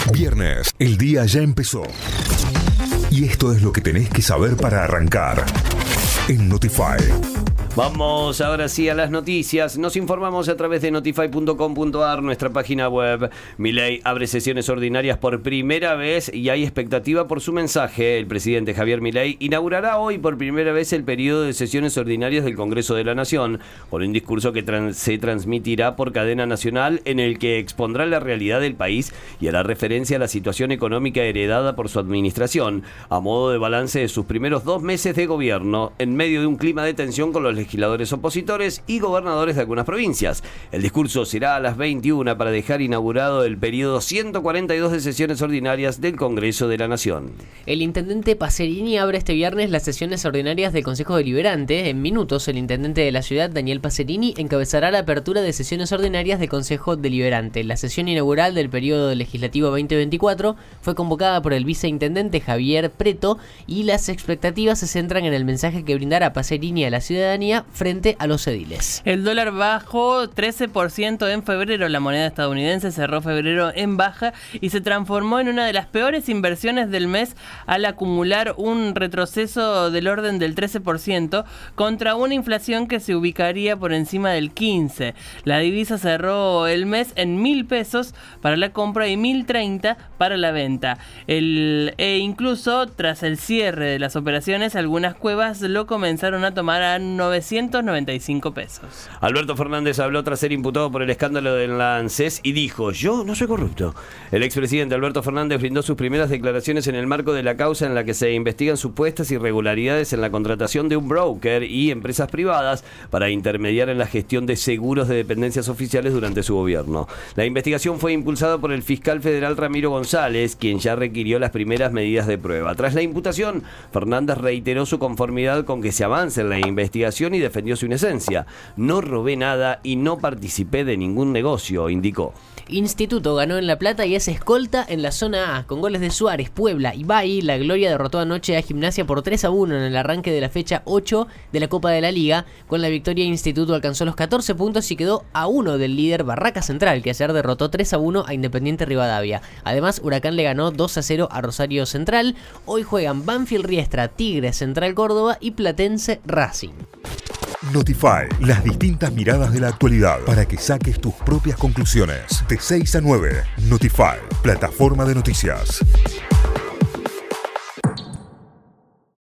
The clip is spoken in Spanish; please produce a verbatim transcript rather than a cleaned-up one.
Viernes, el día ya empezó. Y esto es lo que tenés que saber para arrancar en Notify. Vamos ahora sí a las noticias. Nos informamos a través de notify punto com punto a r, nuestra página web. Milei abre sesiones ordinarias por primera vez y hay expectativa por su mensaje. El presidente Javier Milei inaugurará hoy por primera vez el periodo de sesiones ordinarias del Congreso de la Nación, con un discurso que trans- se transmitirá por cadena nacional en el que expondrá la realidad del país y hará referencia a la situación económica heredada por su administración, a modo de balance de sus primeros dos meses de gobierno, en medio de un clima de tensión con los legisladores opositores y gobernadores de algunas provincias. El discurso será a las veintiuna para dejar inaugurado el periodo ciento cuarenta y dos de sesiones ordinarias del Congreso de la Nación. El intendente Pacerini abre este viernes las sesiones ordinarias del Consejo Deliberante. En minutos, el intendente de la ciudad, Daniel Pacerini, encabezará la apertura de sesiones ordinarias del Consejo Deliberante. La sesión inaugural del periodo legislativo veinte veinticuatro fue convocada por el viceintendente Javier Preto y las expectativas se centran en el mensaje que brindará Pacerini a la ciudadanía frente a los ediles. El dólar bajó trece por ciento en febrero. La moneda estadounidense cerró febrero en baja y se transformó en una de las peores inversiones del mes al acumular un retroceso del orden del trece por ciento contra una inflación que se ubicaría por encima del quince por ciento. La divisa cerró el mes en mil pesos para la compra y mil treinta para la venta. El, e incluso tras el cierre de las operaciones, algunas cuevas lo comenzaron a tomar a novecientos noventa y cinco pesos. Alberto Fernández habló tras ser imputado por el escándalo del ANSES y dijo: yo no soy corrupto. El expresidente Alberto Fernández brindó sus primeras declaraciones en el marco de la causa en la que se investigan supuestas irregularidades en la contratación de un broker y empresas privadas para intermediar en la gestión de seguros de dependencias oficiales durante su gobierno. La investigación fue impulsada por el fiscal federal Ramiro González, quien ya requirió las primeras medidas de prueba. Tras la imputación, Fernández reiteró su conformidad con que se avance en la investigación y defendió su inocencia. No robé nada y no participé de ningún negocio, indicó. Instituto ganó en La Plata y es escolta en la zona A. Con goles de Suárez, Puebla y Bay, la Gloria derrotó anoche a Gimnasia por tres a uno en el arranque de la fecha ocho de la Copa de la Liga. Con la victoria, Instituto alcanzó los catorce puntos y quedó a uno del líder Barraca Central, que ayer derrotó tres a uno a Independiente Rivadavia. Además, Huracán le ganó dos a cero a Rosario Central. Hoy juegan Banfield Riestra, Tigre, Central Córdoba y Platense Racing. Notify, las distintas miradas de la actualidad para que saques tus propias conclusiones. De seis a nueve, Notify, plataforma de noticias.